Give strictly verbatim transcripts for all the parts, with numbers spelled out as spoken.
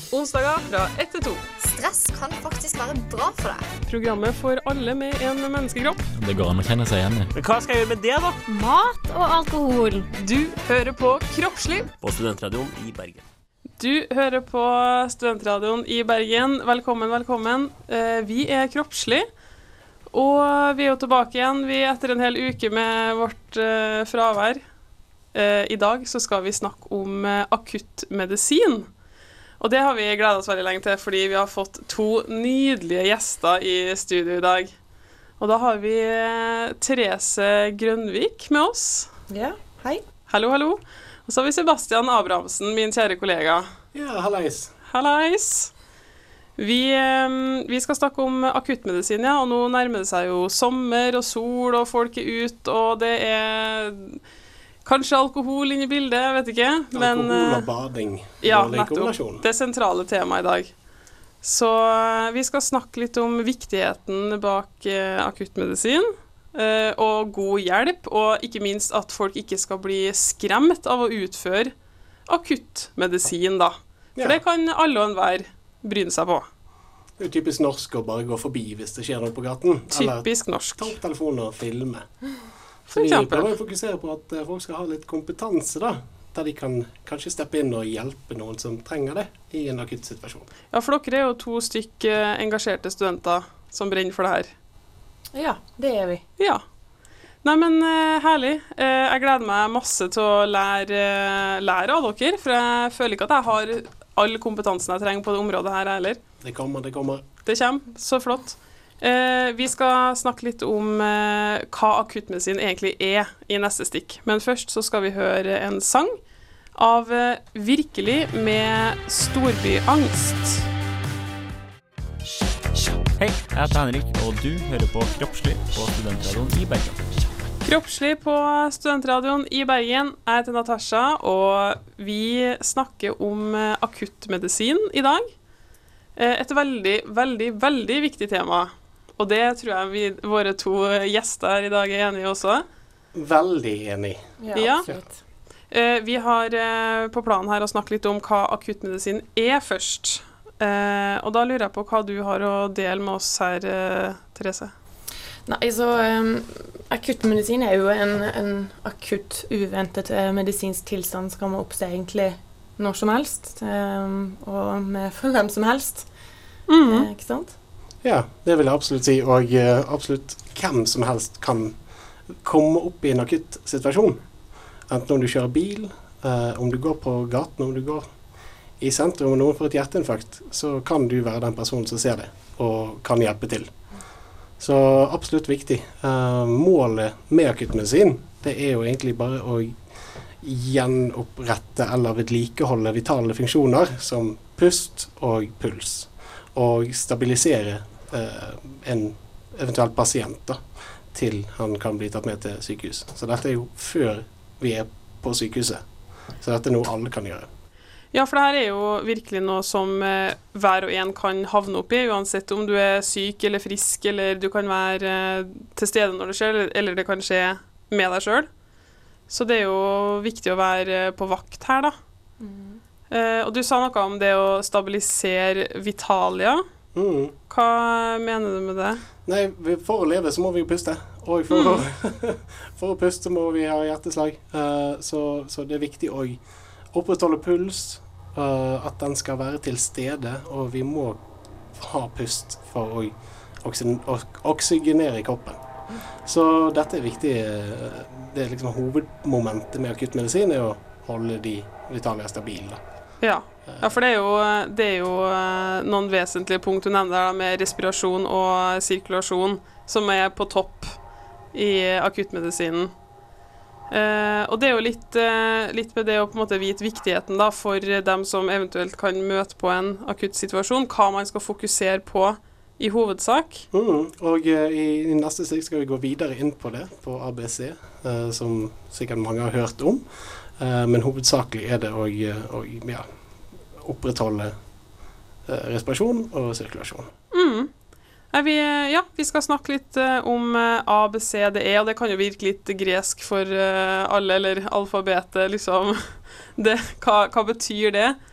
Onsdager fra ett til to. Stress kan faktisk være bra for deg. Programmet for alle med en menneskekropp. Det går an å kjenne seg igjen i. Men hva skal jeg gjøre med det da? Mat og alkohol. Du hører på Kroppslig. På Studentradioen i Bergen. Du hører på Studentradioen i Bergen. Velkommen, velkommen. Vi er Kroppslig. Og vi er jo tilbake igjen vi etter en hel uke med vårt fravær. I dag så skal vi snakke om akuttmedisin. Og det har vi gledet oss veldig lenge til, fordi vi har fått to nydelige gjester i studio i dag. Og da har vi Therese Grønvik med oss. Ja, hei. Hallo, hallo. Og så har vi Sebastian Abrahamsen, min kjære kollega. Ja, hallais. Hallais. Vi, vi skal snakke om akuttmedisin, ja, og nå nærmer det seg jo sommer og sol, og folk er ute, og det er kanskje alkohol inn i bildet, jeg vet ikke. Men, alkohol og bading. Ja, nettopp. Det sentrale temaet i dag. Så vi skal snakke litt om viktigheten bak akuttmedisin, og god hjelp, og ikke minst at folk ikke skal bli skremt av å utføre akuttmedisin, da. For ja. Det kan alle og enhver bryne seg på. Det er jo typisk norsk å bare gå forbi hvis det skjer noe på gaten. Typisk norsk. Ta opp telefonen og filme. Så vi prøver å fokusere på at folk skal ha litt kompetanse da, der de kan kanskje steppe inn og hjelpe noen som trenger det i en akutt situasjon. Ja, for dere er jo to stykk engasjerte studenter som brenner for det her. Ja, det er vi. Ja. Nei, men uh, herlig. Uh, jeg gleder meg masse til å lære, lære av dere, for jeg føler ikke at jeg har all kompetansen jeg trenger på det området her heller. Det kommer, det kommer. Det kommer, så flott. Uh, vi skal snakke litt om uh, hva akuttmedisin egentlig er i neste stikk. Men først så skal vi høre en sang av uh, Virkelig med Storbyangst. Hei, jeg heter Henrik, og du hører på Kroppslig på Studentradioen i Bergen. Kroppslig på Studentradioen i Bergen. Jeg heter Natasha, og vi snakker om uh, akuttmedisin i dag. Uh, et veldig, veldig, veldig viktig tema. Og det tror jeg vi, våre to gjester i dag er enige også. Veldig enig. Ja, absolutt. Ja. Uh, vi har uh, på planen her å snakke litt om hva akuttmedisin er først. Uh, og da lurer jeg på hva du har å dele med oss her, uh, Therese. Nei, så um, akuttmedisin er jo en, en akutt, uventet uh, medisinsk tilstand som kan oppstå egentlig når som helst, um, og med for hvem som helst. Mm. Uh, ikke sant? Ja, det vil jeg absolutt si, og uh, absolutt hvem som helst kan komme opp i en akutt situasjon. Enten om du kjører bil, uh, om du går på gaten, om du går i sentrum, og noen får et hjerteinfarkt, så kan du være den personen som ser det, og kan hjelpe til. Så absolutt viktig. Uh, målet med akuttmedisin, det er jo egentlig bare å gjenopprette eller vedlikeholde vitale funksjoner som pust og puls, og stabilisere uh, en eventuell pasient da, til han kan bli tatt med til sykehus. Så dette er jo før vi er på sykehuset. Så dette er noe alle kan gjøre. Ja, for det her er jo virkelig noe som eh, hver og en kan havne opp i, uansett om du er syk eller frisk, eller du kan være eh, til stede når det skjer, eller det kan skje med deg selv. Så det er jo viktig å være på vakt her da. Mm. Eh, og du sa noe om det å stabilisere vitalia. Mm. Hva mener du med det? Nei, for å leve så må vi jo puste. Og for, mm. å, for å puste må vi ha hjerteslag. Uh, så, så det er viktig å opprettholde puls, uh, at den skal være til stede, og vi må ha pust for å oksygen, oksygenere i kroppen. Så dette er viktig. Det er liksom hovedmomentet med akuttmedisin er å holde de vitalia stabile. Ja. ja, for det er jo, det er jo noen vesentlige punkt du nevner der, med respirasjon og sirkulasjon, som er på topp i akuttmedisinen. Uh, og det er jo litt, uh, litt med det å på en måte vite viktigheten da, for dem som eventuelt kan møte på en akutt situasjon, hva man skal fokusere på i hovedsak. Mm, og uh, i, i neste stikk skal vi gå videre inn på det, på A B C, uh, som sikkert mange har hørt om. Uh, men hovedsakelig er det å, å ja, opprettholde uh, respirasjon og sirkulasjon. Mm. Vi, ja, vi skal snakke litt uh, om uh, A, B, C, D, E, og det kan jo virke litt gresk for uh, alle, eller alfabetet, liksom. Det, hva, hva betyr det?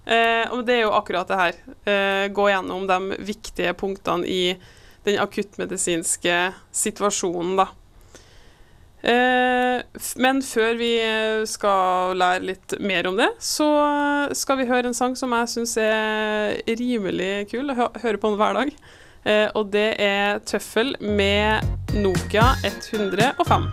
Eh, og det er jo akkurat det her. Eh, gå gjennom de viktige punktene i den akuttmedisinske situasjonen, da. Eh, men før vi skal lære litt mer om det, så skal vi høre en sang som jeg synes er rimelig kul. Jeg hører på den hver dag. Eh, og det er Tøffel med Nokia ett hundre og fem.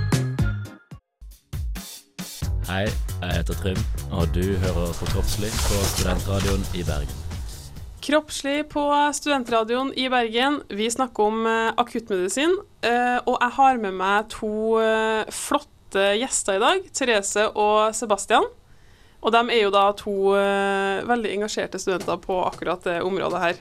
Hei, jeg heter Trym, og du hører på Kroppslig på Studentradioen i Bergen. Kroppslig på Studentradioen i Bergen. Vi snakker om uh, akuttmedisin, uh, og jeg har med meg to uh, flotte gjester i dag, Therese og Sebastian. Og de er jo da to uh, veldig engasjerte studenter på akkurat det området her.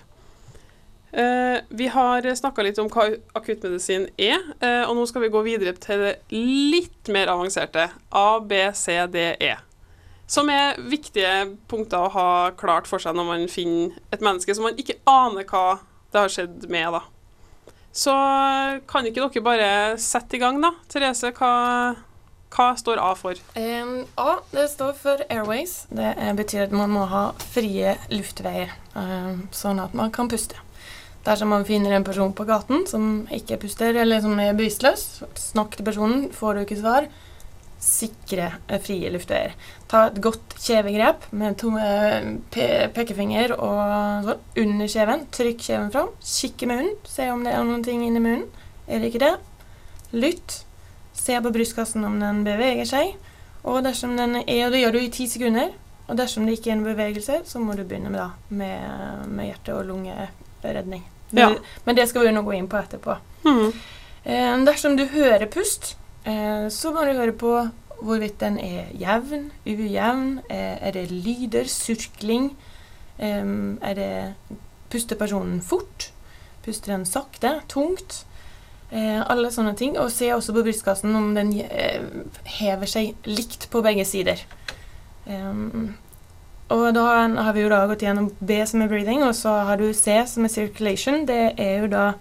Uh, vi har snakket litt om hva akuttmedisin er, uh, og nå skal vi gå videre til det litt mer avanserte, A, B, C, D, E. Som er viktige punkter å ha klart for seg når man finner et menneske som man ikke aner hva det har skjedd med, da. Så kan ikke dere bare sette i gang, da? Therese, hva, hva står A for? Um, A, det står for airways. Det betyr at man må ha frie luftveier, um, sånn at man kan puste. Dersom man finner en person på gaten som ikke puster, eller som er bevisstløs, snakk til personen, får du ikke svar, sikre frie luftveier. Ta et godt kjevegrep med to pe pekefinger og sånn under kjeven. Trykk kjeven fram, kikk i munnen, se om det er noen ting inni munnen. Er det ikke det? Lytt, se på brystkassen om den beveger seg. Og dersom den er, og det gjør du i ti sekunder, og dersom det ikke er en bevegelse, så må du begynne med, da, med, med hjerte- og lungeredning. Ja. Men det skal vi nå gå inn på etterpå. Mm. Eh, dersom du hører pust, Eh, så må du høre på hvorvidt den er jevn, ujevn, eh, er det lyder, surkling, eh, er det puster personen fort, puster den sakte, tungt, eh, alle sånne ting, og se også på brystkassen om den eh, hever seg likt på begge sider. Eh, og da har vi jo da gått gjennom B som er breathing, og så har du C som er circulation. Det er jo da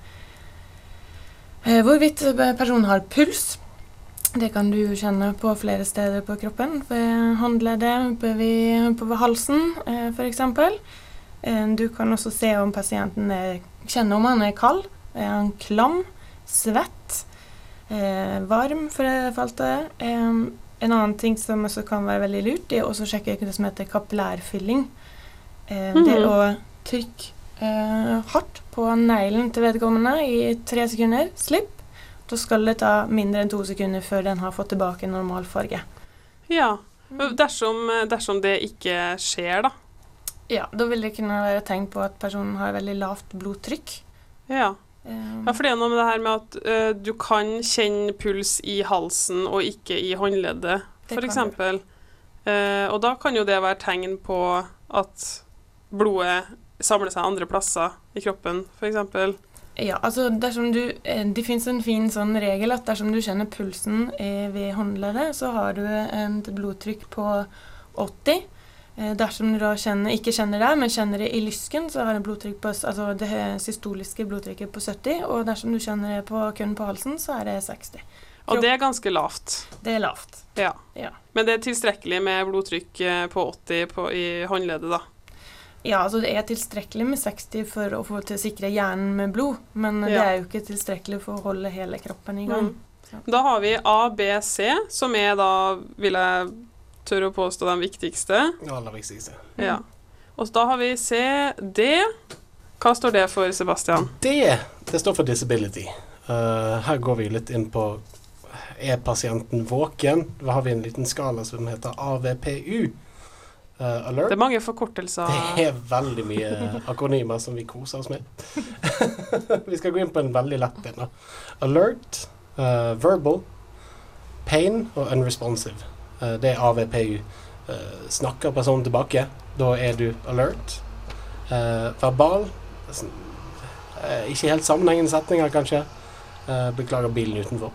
eh, hvorvidt personen har puls. Det kan du kjenne på flere steder på kroppen, ved håndleddet, på, på halsen eh, for eksempel. Eh, du kan også se om pasienten er, kjenner om han er kald, er han klam, svett, eh, varm for det falte. Eh, en annen ting som også kan være veldig lurt, det er også å sjekke det som heter kapillærfylling. Eh, mm-hmm. Det er å trykke eh, hardt på neglen til vedkommende i tre sekunder, slipp. Så skal det ta mindre enn to sekunder før den har fått tilbake normal farge. Ja, dersom, dersom det ikke skjer, da. Ja, da vil det kunne være tegn på at personen har veldig lavt blodtrykk. Ja, um, ja for det er noe med det her med at uh, du kan kjenne puls i halsen og ikke i håndleddet, for eksempel. Uh, og da kan jo det være tegn på at blodet samler seg andre plasser i kroppen, for eksempel. Ja, altså dersom du, det finnes en fin sånn regel at dersom du kjenner pulsen ved håndleddet, så har du et blodtrykk på åtti. Dersom du da kjenner, ikke kjenner det, men kjenner det i lysken, så har du blodtrykk på, altså det systoliske blodtrykket på sytti, og dersom du kjenner det på, kun på halsen, så er det seksti. Og det er ganske lavt. Det er lavt. Ja. Ja. Men det er tilstrekkelig med blodtrykk på åtti på, i håndleddet, da. Ja, altså det er tilstrekkelig med seksti for å få til å sikre hjernen med blod, men ja. Det er jo ikke tilstrekkelig for å holde hele kroppen i gang. Mm. Da har vi A, B, C, som er da, vil jeg tørre å påstå, den viktigste. Det aller viktigste. Ja. Og da har vi C, D. Hva står det for, Sebastian? D, det står for disability. Uh, her går vi litt inn på, er pasienten våken? Da har vi en liten skala som heter A V P U. Uh, alert. Det er mange forkortelser. Det er veldig mye akronymer som vi koser oss med. Vi skal gå inn på en veldig lett en. Alert, uh, verbal, pain og unresponsive. Uh, det er A V P U. Uh, snakker personen tilbake, da er du alert. Uh, verbal, uh, ikke helt sammenhengende setninger kanskje. Uh, beklager bilen utenfor.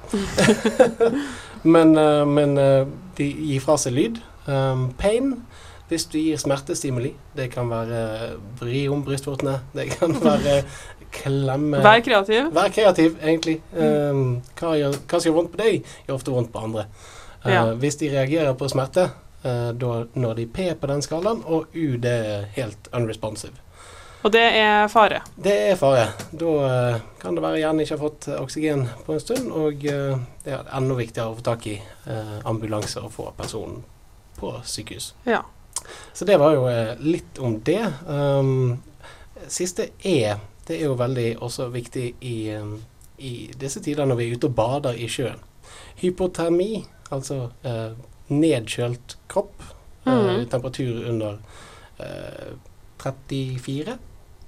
men uh, men uh, de gir fra seg lyd. Um, pain, hvis du gir smertestimuli, det kan være vri om brystvortene, det kan være klemme... Vær kreativ. Vær kreativ, egentlig. Um, hva, gjør, hva som gjør vondt på deg, gjør ofte vondt på andre. Uh, ja. Hvis de reagerer på smerte, Uh, da når de P på den skalaen, og U det er helt unresponsive. Og det er fare? Det er fare. Da uh, kan det være hjernen ikke har fått oksygen på en stund, og uh, det er enda viktigere å få tak i uh, ambulanser og få personen på sykehus. Ja. Så det var jo uh, litt om det. Um, siste E, det er jo veldig også viktig i, um, i disse tider når vi er ute og bader i sjøen. Hypotermi, altså uh, nedkjølt kropp, mm. uh, temperatur under uh, trettifire.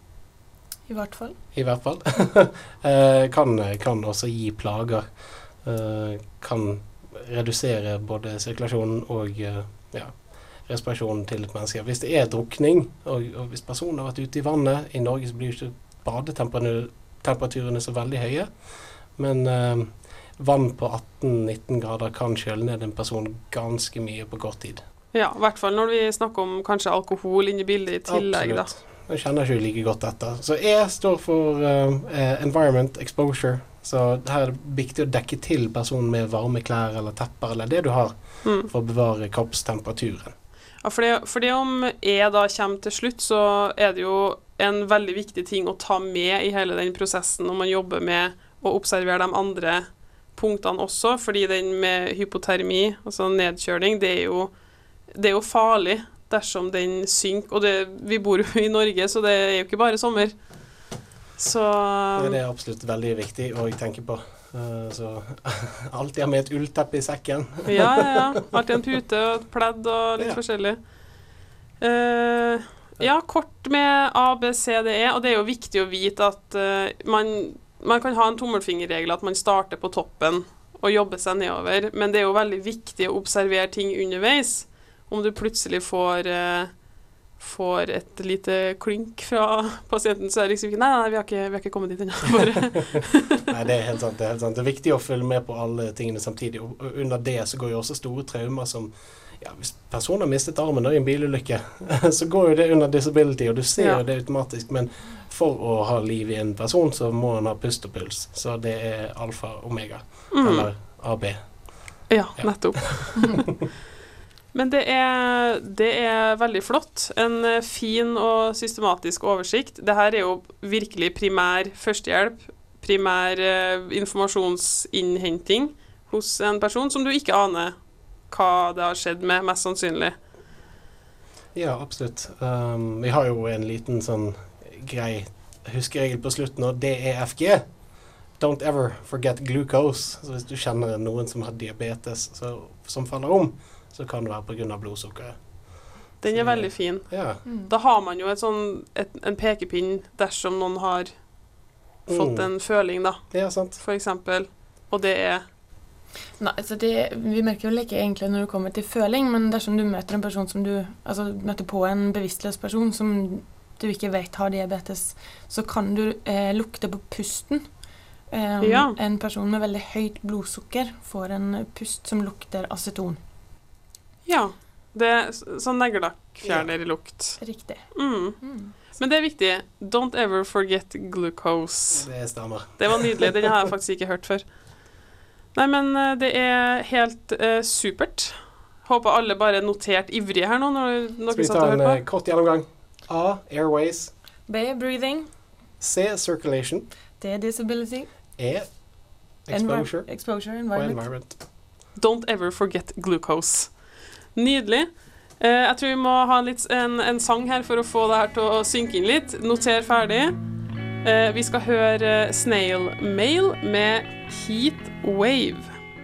I hvert fall. I hvert fall. uh, kan, kan også gi plager. Uh, kan redusere både sirkulasjonen og uh, ja, respirasjonen til et menneske. Hvis det er drukning, og, og hvis personen har vært ute i vannet, i Norge så blir ikke badetemperaturene så veldig høye, men uh, vann på atten nitten grader kan kjøle ned en person ganske mye på kort tid. Ja, i hvert fall når vi snakker om kanskje alkohol inn i bildet i tillegg. Absolutt. Da. Jeg kjenner ikke like godt etter. Så E står for uh, environment exposure. Så her er det viktig å dekke til personen med varme klær eller tepper, eller det du har, mm. for å bevare kroppstemperaturen. Ja, for det, for det om E da kommer til slutt, så er det jo en veldig viktig ting å ta med i hele den prosessen når man jobber med å observere de andre punktene også, fordi den med hypotermi, altså nedkjøling, det er jo, det er jo farlig dersom den synker, og det, vi bor jo i Norge, så det er jo ikke bare sommer. Så det er absolutt veldig viktig å tenke på. Uh, så alltid ha med et ullteppe i sekken. ja, ja, ja. Alltid en pute og et pledd og litt ja. forskjellig. Uh, ja, kort med A, B, C, D, E, og det er jo viktig å vite at uh, man, man kan ha en tommelfingerregel at man starter på toppen og jobber seg nedover, men det er jo veldig viktig å observere ting underveis. Om du plutselig får, uh, får et lite klynk fra pasienten, så er det liksom ikke, nei, nei, vi har ikke, vi har ikke kommet dit ennå. Nei, det er helt sant, det er helt sant. Det er viktig å følge med på alle tingene samtidig, og under det så går jo også store traumer som, ja, hvis personen har mistet armen da, i en bilulykke, så går jo det under disability, og du ser jo ja. det automatisk, men for å ha liv i en person, så må han ha pust og puls, så det er alfa og omega, mm. eller A B. Ja, ja. nettopp. Men det er, det er veldig flott. En fin og systematisk oversikt. Dette er jo virkelig primær førstehjelp, primær eh, informasjonsinnhenting hos en person som du ikke aner hva det har skjedd med, mest sannsynlig. Ja, absolutt. Um, vi har jo en liten sånn grei huskeregel på slutten, og D E F G. Don't ever forget glucose. Så hvis du kjenner noen som har diabetes så, som faller om, så kan det være på grunn av blodsukkeret. Den er så, veldig fin. Ja. Mm. Da har man jo et sånn, et, en pekepinn dersom noen har fått mm. en føling, da. Ja, sant. For eksempel. Og det er... Nei, altså det, vi merker jo ikke egentlig når du kommer til føling, men dersom du møter en person som du, altså møter på en bevisstløs person som du ikke vet har diabetes, så kan du eh, lukte på pusten. Um, ja. En person med veldig høyt blodsukker får en pust som lukter aceton. Ja, det er sånn neglelakkfjerner i lukt. Riktig. Mm. Mm. Men det er viktig. Don't ever forget glucose. Det stemmer. Det var nydelig. Den har jeg faktisk ikke hørt før. Nei, men det er helt uh, supert. Håper alle bare er notert ivrige her nå når dere satt og hørte på. Skal vi ta en kort gjennomgang? A, airways. B, breathing. C, circulation. D, disability. E, exposure. Envi- exposure, environment. environment. Don't ever forget glucose. Nydelig. Eh, jeg tror vi må ha litt, en, en sang her for å få det her til å synke inn litt. Noter ferdig. Eh, vi skal høre Snail Mail med Heat Wave.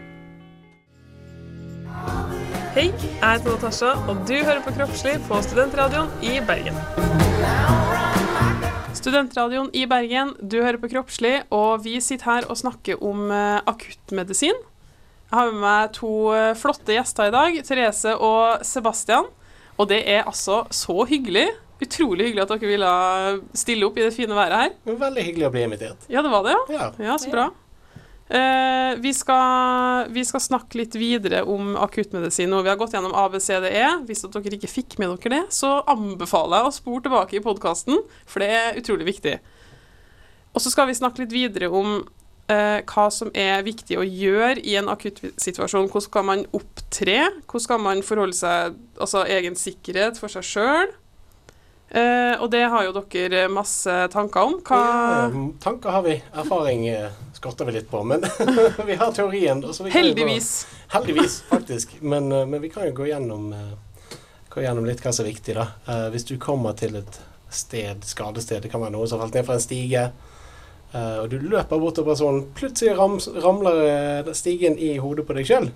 Hei, jeg heter Natasha, og du hører på Kroppslig på Studentradioen i Bergen. Studentradioen i Bergen, du hører på Kroppslig, og vi sitter her og snakker om uh, akuttmedisin. Jeg har med meg to uh, flotte gjester i dag, Therese og Sebastian, og det er altså så hyggelig, utrolig hyggelig at dere ville stille opp i det fine været her. Det var veldig hyggelig å bli invitert. Ja, det var det, ja. Ja, ja så bra. Uh, vi, skal, vi skal snakke litt videre om akuttmedisin, og vi har gått gjennom A, B, C, D, E. Hvis dere ikke fikk med dere det, så anbefaler jeg å spore tilbake i podcasten, for det er utrolig viktig. Og så skal vi snakke litt videre om eh, hva som er viktig å gjøre i en akutt situasjon. Hvordan skal man opptre? Hvordan skal man forholde seg, altså egen sikkerhet for seg selv? Eh, og det har jo dere masse tanker om. Hva... Ja, tanker har vi. Erfaring eh, skorter vi litt på, men vi har teorien. Og så vi heldigvis. Gå, heldigvis, faktisk. Men, uh, men vi kan jo gå gjennom, uh, gå gjennom litt hva som er viktig, da. Uh, hvis du kommer til et sted, skadested, det kan være noen som har falt ned fra en stige, uh, og du løper bort til personen, plutselig ram, ramler uh, stigen i hodet på deg selv.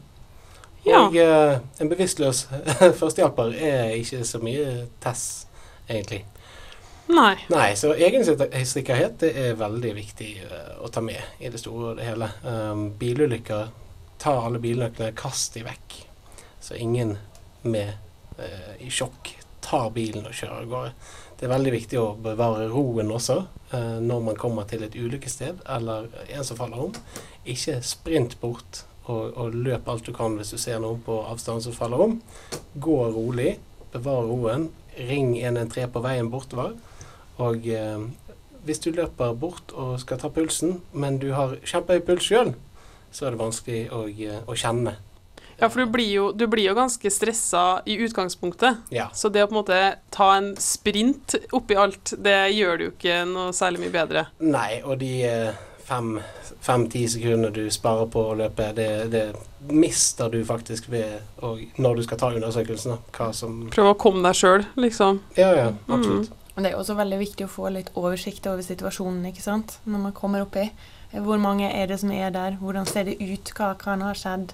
Ja. Og uh, en bevisstløs førstehjelper er ikke så mye tess, egentlig. Nei. Nei, så egen sikkerhet det er veldig viktig uh, å ta med i det store og det hele. Um, bilulykker, ta alle bilnøklene, kast de vekk. Så ingen med uh, i sjokk tar bilen og kjører av gårde. Det er veldig viktig å bevare roen også uh, når man kommer til et ulykkessted eller en som faller om. Ikke sprint bort og, og løp alt du kan hvis du ser noen på avstand som faller om. Gå rolig, bevar roen, ring en en tre på veien bortover. Og eh, hvis du løper bort og skal ta pulsen, men du har kjempehøy puls selv, så er det vanskelig å, å kjenne. Ja, for du blir jo, du blir jo ganske stresset i utgangspunktet. Ja. Så det å på en måte ta en sprint oppi alt, det gjør det jo ikke noe særlig mye bedre. Nei, og de eh, fem, fem-ti sekunder du sparer på å løpe, det, det mister du faktisk ved og når du skal ta undersøkelsen. Hva som... Prøv å komme deg selv, liksom. Ja, ja, absolutt. Mm. Men det er også veldig viktig å få litt oversikt over situasjonen, ikke sant? Når man kommer opp i. Hvor mange er det som er der? Hvordan ser det ut? Hva kan ha skjedd?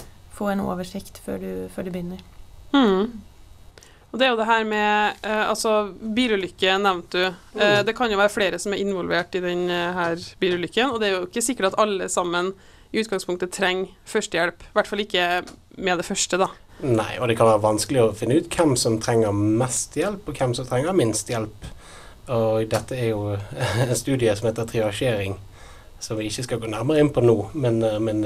Få en oversikt før du, før du begynner. Mm. Og det er jo det her med, eh, altså bilulykke nevnte du. Mm. Eh, det kan jo være flere som er involvert i denne her bilulykken, og det er jo ikke sikkert at alle sammen i utgangspunktet trenger førstehjelp. I hvert fall ikke med det første, da. Nei, og det kan være vanskelig å finne ut hvem som trenger mest hjelp, og hvem som trenger minst hjelp. Og dette er jo en studie som heter triasjering, som vi ikke skal gå nærmere inn på nå, men, men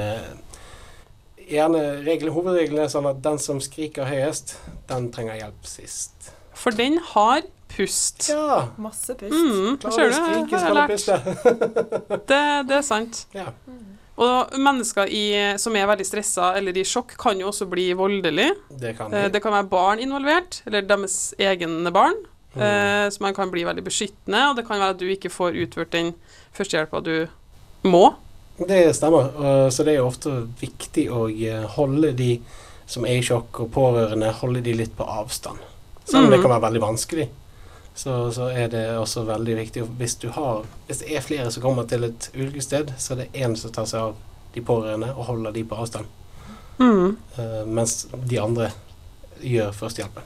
gjerne regel, hovedregelen er sånn at den som skriker høyest, den trenger hjelp sist. For den har pust. Ja. Masse pust. Mm, Klarer du å skrike, skal du puste. det, det er sant. Ja. Og mennesker i, som er veldig stresset eller i sjokk kan jo også bli voldelig. Det kan, de. Det kan være barn involvert, eller deres egne barn, mm. eh, så man kan bli veldig beskyttende, og det kan være at du ikke får utført den førstehjelpa du må. Det stemmer, så det er jo ofte viktig å holde de som er i sjokk og pårørende, holde de litt på avstand. Selv om mm. det kan være veldig vanskelig. Så, så er det også veldig viktig, hvis du har, hvis det er flere som kommer til et ulykkessted, så er det en som tar seg av de pårørende og holder de på avstand. Mm. Uh, mens de andre gjør førstehjelpen.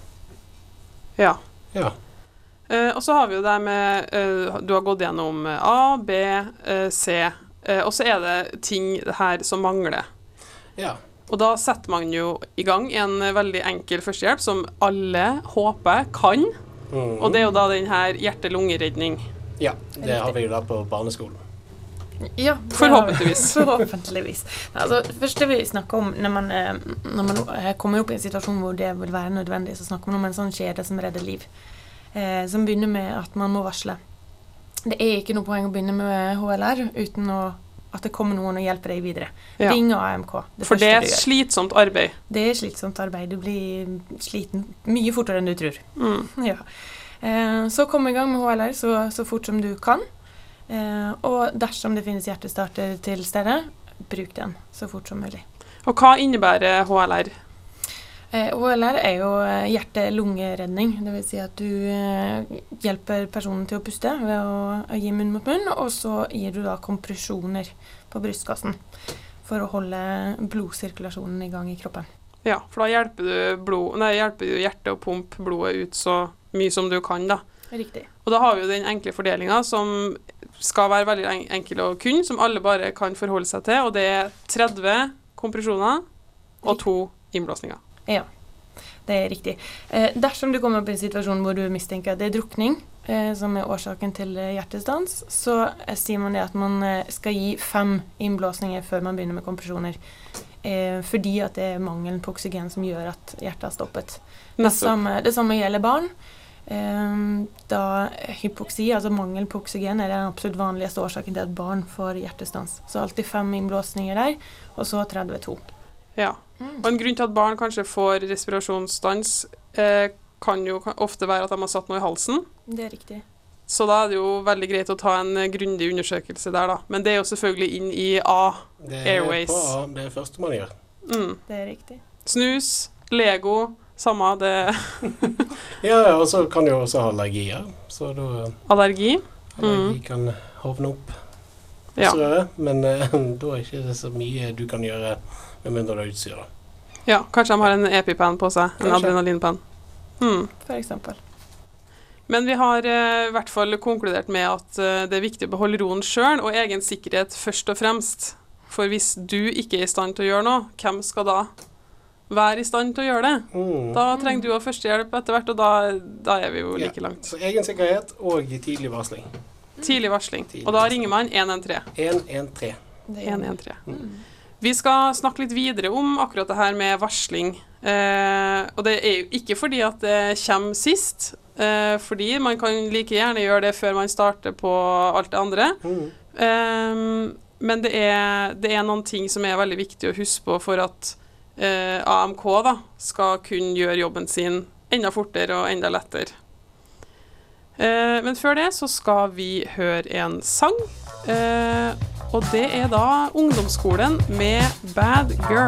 Ja. Ja. Uh, og så har vi jo det med, uh, du har gått gjennom A, B, uh, C, uh, og så er det ting her som mangler. Ja. Og da setter man jo i gang en veldig enkel førstehjelp som alle håper kan. Mm. Og det er jo da den her hjerte-lungeredning. Ja, det har vi jo da på barneskolen. Ja, forhåpentligvis. forhåpentligvis. Altså, først det vi snakker om, når man, når man kommer opp i en situasjon hvor det vil være nødvendig, så snakker man om en sånn kjede som redder liv. Eh, som begynner med at man må varsle. Det er ikke noe poeng å begynne med H L R uten å at det kommer noen og hjelper deg videre. Ja. Ring A M K. Det For det er slitsomt arbeid. Det er slitsomt arbeid. Du blir sliten mye fortere enn du tror. Mm. Ja. Eh, så kom i gang med H L R så, så fort som du kan. Eh, og dersom det finnes hjertestarter til stedet, bruk den så fort som mulig. Og hva innebærer H L R? Eh, H L R er jo hjerte-lungeredning. Det vil si at du eh, hjelper personen til å puste ved å, å gi munn mot munn, og så gir du da kompresjoner på brystkassen for å holde blodsirkulasjonen i gang i kroppen. Ja, for da hjelper du, blod, nei, hjelper du hjertet å pumpe blodet ut så mye som du kan da. Riktig. Og da har vi jo den enkle fordelingen som skal være veldig en- enkel å kunne, som alle bare kan forholde seg til, og det er tretti kompresjoner og to innblåsninger. Ja, det er riktig. Eh, dersom du kommer opp i en situasjon hvor du mistenker at det er drukning, eh, som er årsaken til hjertestans, så eh, sier man det at man eh, skal gi fem innblåsninger før man begynner med kompresjoner. Eh, fordi at det er mangelen på oksygen som gjør at hjertet har stoppet. Det samme, det samme gjelder barn. Um, da hypoksi, altså mangel på oksygen, er den absolutt vanligste årsaken til at barn får hjertestans. Så alltid fem innblåsninger der, og så trettito. Ja, og en grunn til at barn kanskje får respirasjonsstans eh, kan jo ofte være at de har satt noe i halsen. Det er riktig. Så da er det jo veldig greit å ta en grundig undersøkelse der da. Men det er jo selvfølgelig inn i A, Det er Airways. på A, det er det første man gjør. Mm. Det er riktig. Snus, Lego, samme det. Ja, ja, og så kan du jo også ha allergier. Så da Allergi. allergi kan hovne opp Ja. hos røret. Men eh, da er ikke det så mye du kan gjøre med mindre du har utstyr da. Ja, kanskje de har en EpiPen på seg, en Kanskje. adrenalinpen. Mm. For eksempel. Men vi har eh, i hvert fall konkludert med at eh, det er viktig å beholde roen selv, og egen sikkerhet først og fremst. For hvis du ikke er i stand til å gjøre noe, hvem skal da være i stand til å gjøre det? Mm. Da trenger du å førstehjelp etter hvert, og da, da er vi jo like langt. Så egen sikkerhet og tidlig varsling. Tidlig varsling. Tidlig Og da varsling. ringer man en en tre. en en tre. Det er en en tre. Vi skal snakke litt videre om akkurat det her med varsling. Eh, og det er jo ikke fordi at det kommer sist, eh, fordi man kan like gjerne gjøre det før man starter på alt det andre. Mm. Eh, men det er, det er noen ting som er veldig viktig å huske på for at eh, A M K da, skal kunne gjøre jobben sin enda fortere og enda lettere. Eh, men før det så skal vi høre en sang. Eh, Og det er da ungdomsskolen med Bad Girl.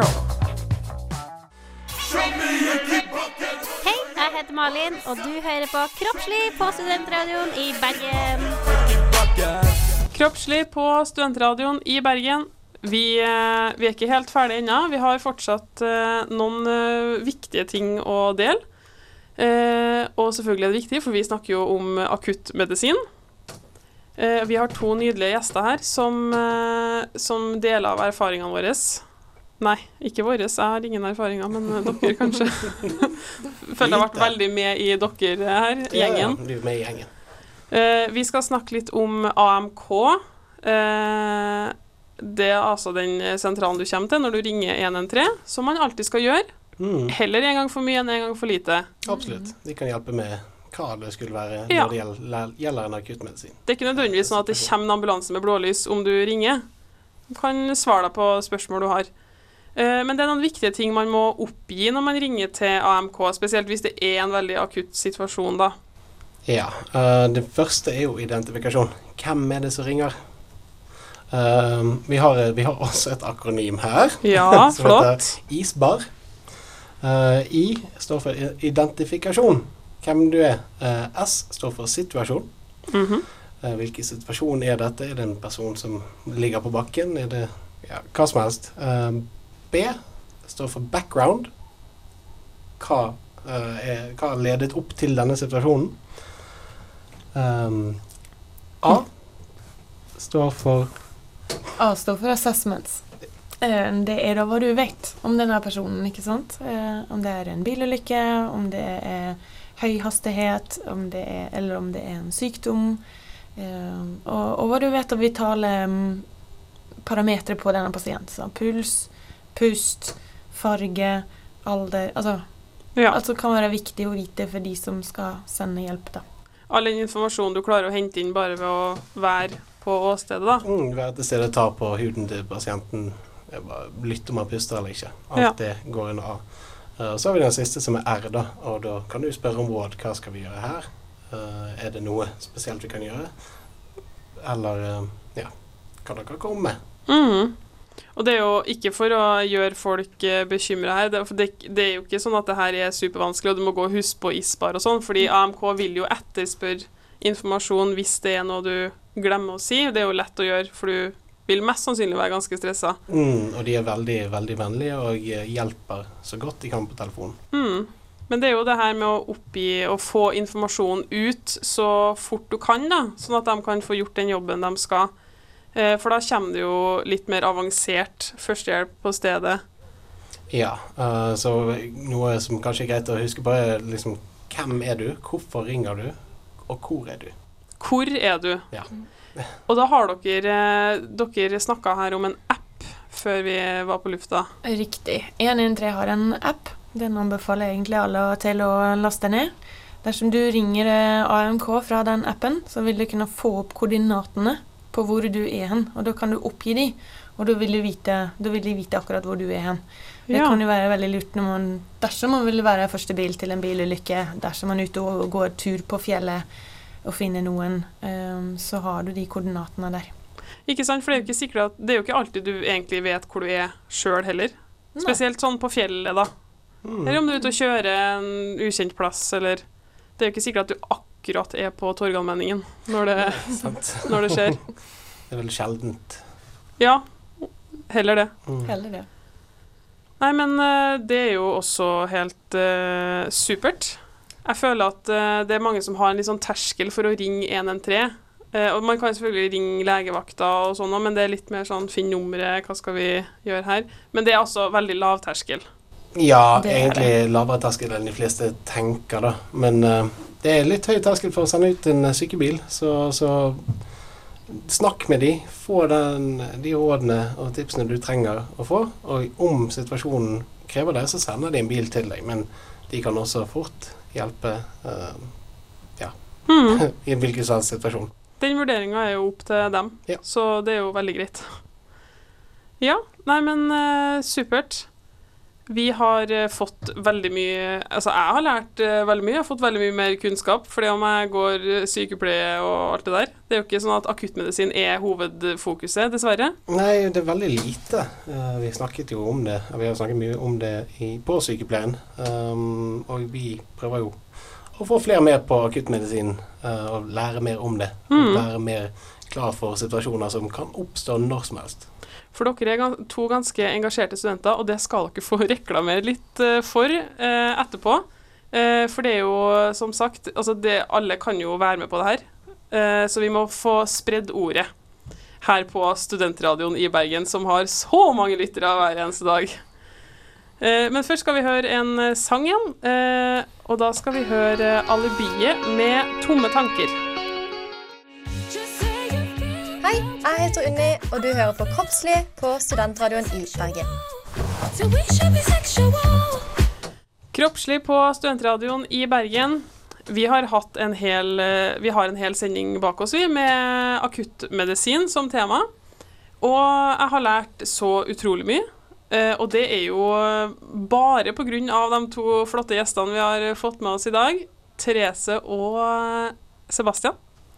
Hei, jeg heter Malin, og du hører på Kroppslig på Studentradioen i Bergen. Kroppslig på Studentradioen i Bergen. Vi, eh, vi er ikke helt ferdige ennå. Vi har fortsatt eh, noen eh, viktige ting å dele. Eh, og selvfølgelig er det viktig, for vi snakker jo om akuttmedisin. Eh, vi har to nydelige gjester her som, eh, som deler av erfaringene våre. Nei, ikke våre, jeg har ingen erfaringer, men eh, dere kanskje. Føler jeg har vært veldig med i dere her, gjengen. Ja, du er med i gjengen. Eh, vi skal snakke litt om A M K. Eh, det er altså den sentralen du kommer til når du ringer en en tre, som man alltid skal gjøre. Mm. Heller en gang for mye enn en gang for lite. Absolutt. De kan hjelpe med hva det skulle være Ja. når det gjelder, gjelder en akuttmedisin. Det er ikke nødvendigvis sånn at det kommer en ambulanse med blålys om du ringer. Du kan svare deg på spørsmål du har. Eh, men det er noen viktige ting man må oppgi når man ringer til A M K, spesielt hvis det er en veldig akutt situasjon da. Ja, eh, det første er jo identifikasjon. Hvem er det som ringer? Eh, vi, har, vi har også et akronym her. Ja, som heter flott. ISBAR. Eh, I står for identifikasjon. Hvem du er. Eh, S står for situasjon. Mhm. Eh, hvilken situasjon er dette? Er det en person som ligger på bakken? Er det ja, hva som helst? Eh, B står for background. Hva, eh, er, hva ledet opp til denne situasjonen? Um, A står for A står for assessments. Eh, Det er da hva du vet om denne personen, ikke sant? Eh, Om det er en bilulykke, om det er høy hastighet, om det er, eller om det er en sykdom. Eh, og, og hva du vet av vitale um, parametre på denne pasienten. Så puls, pust, farge, alder. Altså, Ja. altså kan være viktig å vite for de som skal sende hjelp da. All den informasjonen du klarer å hente inn bare ved å være på åstedet da. mm, være til stede, ta på huden til pasienten, jeg bare lytte om han puster eller ikke. Alt Ja. det går under A. Uh, så har vi den siste som er R da, og da kan du spørre om råd. Hva skal vi gjøre her? Uh, er det noe spesielt vi kan gjøre? Eller, uh, ja, kan dere komme med? Mhm. Og det er jo ikke for å gjøre folk eh, bekymret her, det, for det, det er jo ikke sånn at det her er supervanskelig, og du må gå og huske på ISBAR og sånn, fordi A M K vil jo etterspørre informasjon hvis det er noe du glemmer å si. Det er jo lett å gjøre, for du vil mest sannsynlig være ganske stresset. Mm, og de er veldig, veldig vennlige og uh, hjelper så godt de kan på telefonen. Mm. Men det er jo det her med å oppgi og få informasjon ut så fort du kan da, sånn at de kan få gjort den jobben de skal. Eh, for da kommer det jo litt mer avansert førstehjelp på stedet. Ja, uh, så noe som kanskje er greit å huske på er liksom, hvem er du, hvorfor ringer du, og hvor er du? Hvor er du? Ja. Og da har dere, eh, dere snakket her om en app før vi var på lufta. Riktig. en en tre har en app. Den anbefaler egentlig alle til å laste ned. Dersom du ringer A M K fra den appen, så vil du kunne få opp koordinatene på hvor du er hen, og da kan du oppgi de, og da vil du vite, da vil de vite akkurat hvor du er hen. Det Ja. kan jo være veldig lurt når man, dersom man vil være første bil til en bilulykke, dersom man er ute og går tur på fjellet og finner noen, um, så har du de koordinatene der. Ikke sant, for det er jo ikke sikkert at det er jo ikke alltid du egentlig vet hvor du er selv heller. Spesielt sånn på fjellet da. Mm. Eller om du er ute og kjører en ukjent plass, eller det er jo ikke sikkert at du akkurat er på Torgallmenningen når det, Sant. når det skjer. Det er veldig sjeldent. Ja, heller det. Mm. Heller det. Nei, men eh, det er jo også helt eh, supert. Jeg føler at eh, det er mange som har en litt sånn terskel for å ringe en en tre. Eh, og man kan selvfølgelig ringe legevakta og sånn, men det er litt mer sånn, finn nummeret, hva skal vi gjøre her? Men det er altså veldig lav terskel. Ja, Det er egentlig lavere terskel enn de fleste tenker da. Men eh, det er litt høy terskel for å sende ut en eh, sykebil, så, så snakk med de, få den, de rådene og tipsene du trenger å få, og om situasjonen krever det, så sender de en bil til deg, men de kan også fort hjelpe eh, ja, Hmm. i en hvilken som helst situasjon. Den vurderingen er jo opp til dem, Ja. så det er jo veldig greit. Ja, nei, men eh, supert. Vi har eh, fått veldig mye, altså jeg har lært eh, veldig mye, jeg har fått veldig mye mer kunnskap, fordi om jeg går eh, sykepleie og alt det der. Det er jo ikke sånn at akuttmedisin er hovedfokuset, dessverre. Nei, det er veldig lite. Eh, vi snakket jo om det, vi har snakket mye om det i, på sykepleien, um, og vi prøver jo å få flere med på akuttmedisin uh, og lære mer om det, og Mm. være mer klar for situasjoner som kan oppstå når som helst. For dere er gan- to ganske engasjerte studenter, og det skal dere få reklamere litt eh, for eh, etterpå. Eh, for det er jo, som sagt, altså det, alle kan jo være med på det her. Eh, så vi må få spredd ordet her på Studentradioen i Bergen, som har så mange lyttere hver eneste dag. Eh, men først skal vi høre en eh, sang igjen, eh, og da skal vi høre Alibiet med Tomme tanker. Hei, jeg heter Unni, og du hører på Kroppslig på Studentradioen i Bergen. Kroppslig på Studentradioen i Bergen. Vi har hatt en hel, eh, vi har en hel sending bak oss, vi, med akuttmedisin som tema. Og jeg har lært så utrolig mye. Eh, og det er jo bare på grunn av de to flotte gjestene vi har fått med oss i dag, Therese og Sebastian.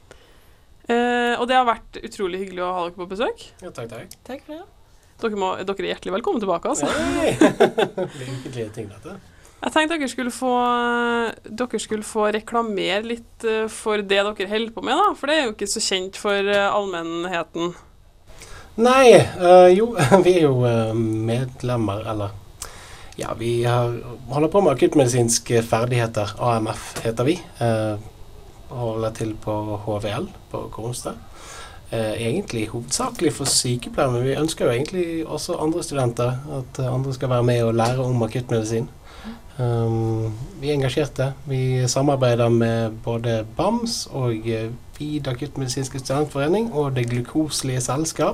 Eh, og det har vært utrolig hyggelig å ha dere på besøk. Ja, takk, takk. Takk for det. Dere, må, dere er hjertelig velkommen tilbake, altså. Hey. Det er ukentlige ting, dette. Jeg tenkte dere skulle få, dere skulle få reklamere litt eh, for det dere holder på med, da, for det er jo ikke så kjent for eh, allmennheten. Nei, eh, jo, vi er jo eh, medlemmer, eller ja, vi har, holder på med akuttmedisinske ferdigheter, A M F heter vi, eh, holder til på H V L på Kronstad. Eh, egentlig hovedsakelig for sykepleiere, men vi ønsker jo egentlig også andre studenter, at eh, andre skal være med og lære om akuttmedisin. Um, vi er engasjerte, vi samarbeider med både B A M S og eh, VID akuttmedisinske studentforening og Det glukoselige selskap.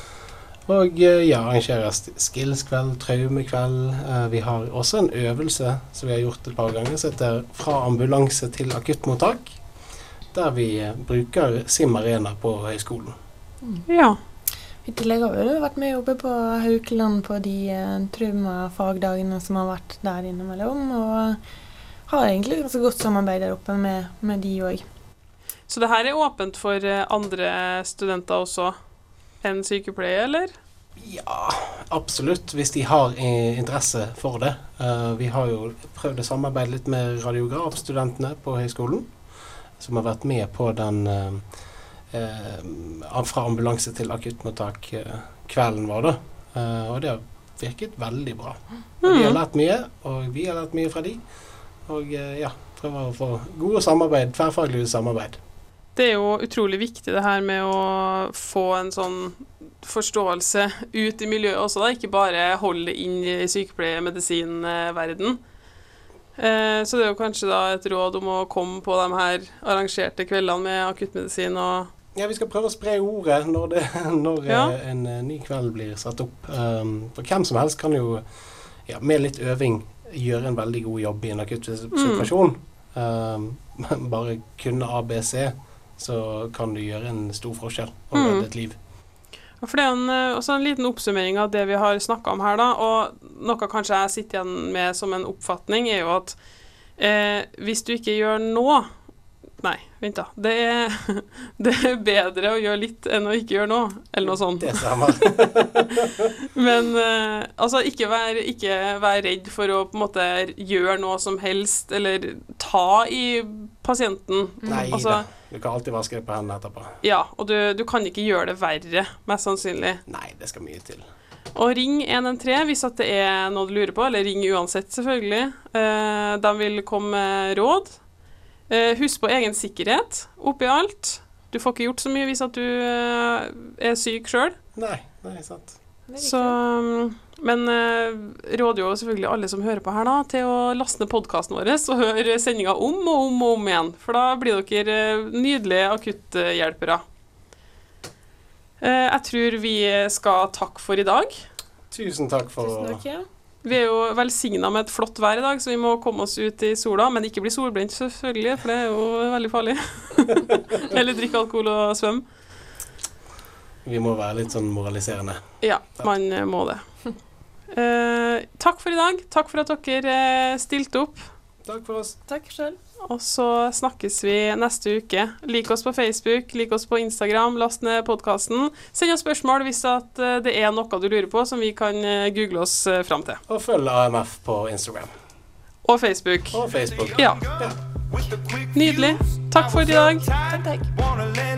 Og eh, ja, arrangerer st- skillskveld, traumekveld. Eh, vi har også en øvelse som vi har gjort et par ganger, som heter Fra ambulanse til akuttmottak, der vi eh, bruker Sim Arena på høyskolen. Ja. I tillegg har vi jo vært med oppe på Haukeland på de eh, traumafagdagene som har vært der innimellom, og har egentlig ganske godt samarbeid der oppe med, med de også. Så det her er åpent for eh, andre studenter også enn sykepleie, eller? Ja, absolutt, hvis de har eh, interesse for det. Eh, vi har jo prøvd å samarbeide litt med radiografstudentene på høyskolen, som har vært med på den eh, eh, fra ambulanse til akuttmottak eh, kvelden vår da. Eh, og det har virket veldig bra. Og de har lært mye, og vi har lært mye fra de. Og eh, ja, prøver å få gode samarbeid, tverrfaglige samarbeid. Det er jo utrolig viktig det her med å få en sånn forståelse ut i miljøet også, da. Ikke bare holde det inn i sykepleie-medisin-verden. Eh, så det er jo kanskje da et råd om å komme på de her arrangerte kveldene med akuttmedisin og... Ja, vi skal prøve å spre ordet når, det, når Ja. eh, en eh, ny kveld blir satt opp. Um, for hvem som helst kan jo, ja, med litt øving, gjøre en veldig god jobb i en akutt situasjon. Um, men bare kunne A B C, så kan du gjøre en stor forskjell og redde Mm. et liv. For det er en, eh, også en liten oppsummering av det vi har snakket om her da, og noe kanskje jeg sitter igjen med som en oppfatning er jo at eh, hvis du ikke gjør noe, nei, vent da, det er, det er bedre å gjøre litt enn å ikke gjøre noe, eller noe sånt. Det stemmer. Men eh, altså ikke vær, ikke vær redd for å på en måte gjøre noe som helst, eller ta i pasienten. Nei Altså, da. Du kan alltid vaske det på hendene etterpå. ja, og du, du kan ikke gjøre det verre, mest sannsynlig. Nei, det skal mye til. Og ring en en tre hvis at det er noe du lurer på, eller ring uansett selvfølgelig. Eh, de vil komme med råd. Eh, husk på egen sikkerhet oppi alt. Du får ikke gjort så mye hvis at du eh, er syk selv. Nei, nei, sant. Så, um, men eh, råder jo selvfølgelig alle som hører på her da, til å laste ned podcasten vår og høre sendingen om og om og om igjen. For da blir dere eh, nydelige akutthjelpere. Eh, jeg tror vi skal takke for i dag. Tusen takk for Tusen takk, ja. Vi er jo velsignet med et flott vær i dag, så vi må komme oss ut i sola, men ikke bli solbrent selvfølgelig, for det er jo veldig farlig. Eller drikke alkohol og svømme. Vi må være litt sånn moraliserende. Ja, man eh, må det. Eh, takk for i dag. Takk for at dere eh, stilte opp. Takk for oss. Takk selv. Og så snakkes vi neste uke. Lik oss på Facebook, lik oss på Instagram, last ned podcasten. Send oss spørsmål hvis at eh, det er noe du lurer på som vi kan eh, google oss eh, frem til. Og følg A M F på Instagram. Og Facebook. Og Facebook. Ja. Nydelig. Takk for i dag. Takk, takk.